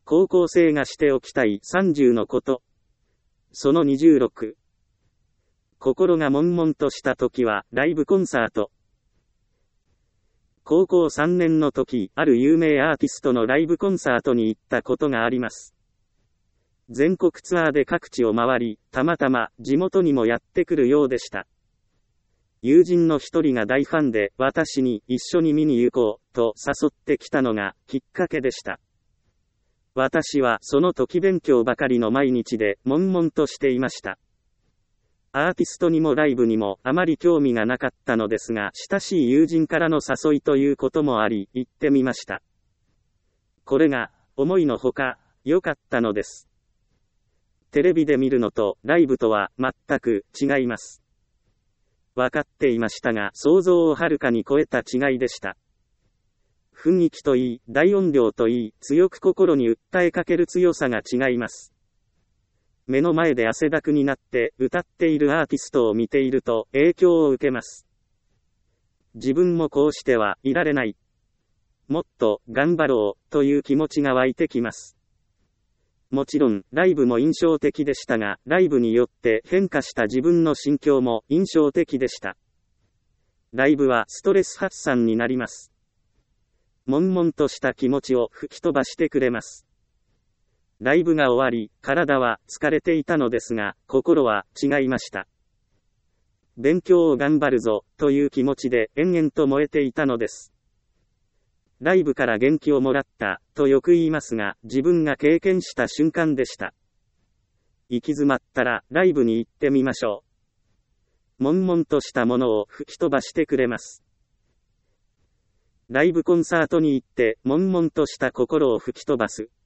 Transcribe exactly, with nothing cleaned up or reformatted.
高校生がしておきたいさんじゅうのこと。そのにじゅうろく。心が悶々とした時は、ライブコンサート。高校さんねんの時、ある有名アーティストのライブコンサートに行ったことがあります。全国ツアーで各地を回り、たまたま地元にもやってくるようでした。友人の一人が大ファンで、私に一緒に見に行こう、と誘ってきたのがきっかけでした。私はその時勉強ばかりの毎日で悶々としていました。アーティストにもライブにもあまり興味がなかったのですが、親しい友人からの誘いということもあり、行ってみました。これが、思いのほか、良かったのです。テレビで見るのと、ライブとは、全く、違います。分かっていましたが、想像をはるかに超えた違いでした。雰囲気といい、大音量といい、強く心に訴えかける強さが違います。目の前で汗だくになって歌っているアーティストを見ていると影響を受けます。自分もこうしてはいられない。もっと頑張ろうという気持ちが湧いてきます。もちろんライブも印象的でしたが、ライブによって変化した自分の心境も印象的でした。ライブはストレス発散になります。悶々とした気持ちを吹き飛ばしてくれます。ライブが終わり、体は疲れていたのですが、心は違いました。勉強を頑張るぞ、という気持ちで延々と燃えていたのです。ライブから元気をもらった、とよく言いますが、自分が経験した瞬間でした。行き詰まったら、ライブに行ってみましょう。悶々としたものを吹き飛ばしてくれます。ライブコンサートに行って、悶々とした心を吹き飛ばす。